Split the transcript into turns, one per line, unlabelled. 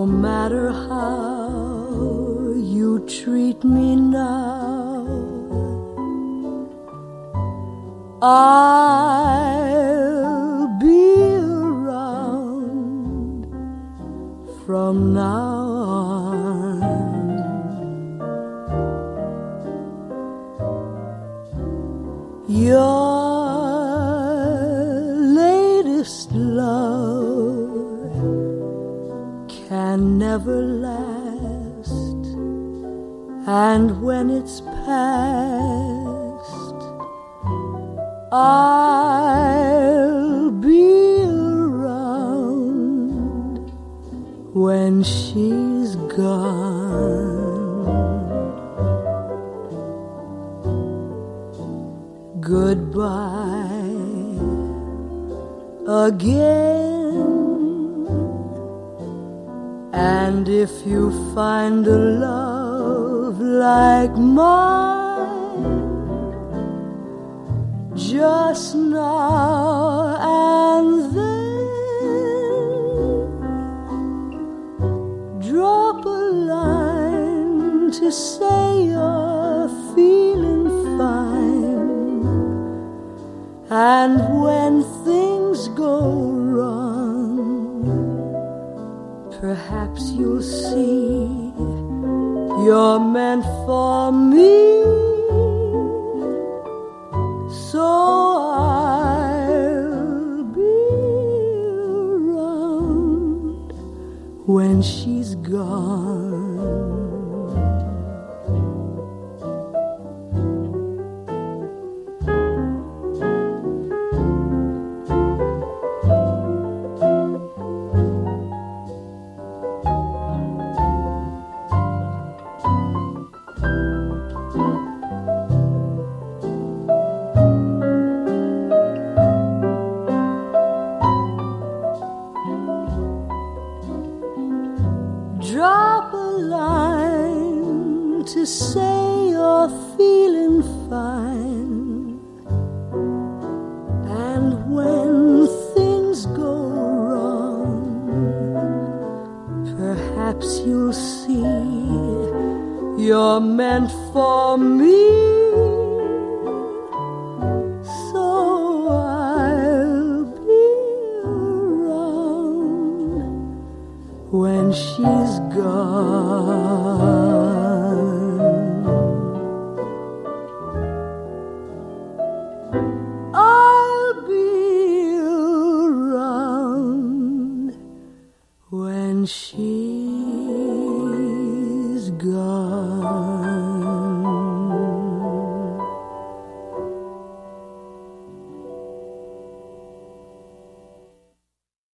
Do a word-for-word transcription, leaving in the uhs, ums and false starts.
matter how you treat me now, I'll be around from now on. Your latest love can never last, and when it's past, I'll be around when she's gone. Goodbye again, and if you find a love like mine, just now and then drop a line to say you're feeling fine. And when things go wrong, perhaps you'll see you're meant for me. So I'll be around when she's gone. Drop a line to say you're feeling fine. And when things go wrong, perhaps you'll see you're meant for me. So I'll be around when she's gone. I'll be around when she's gone.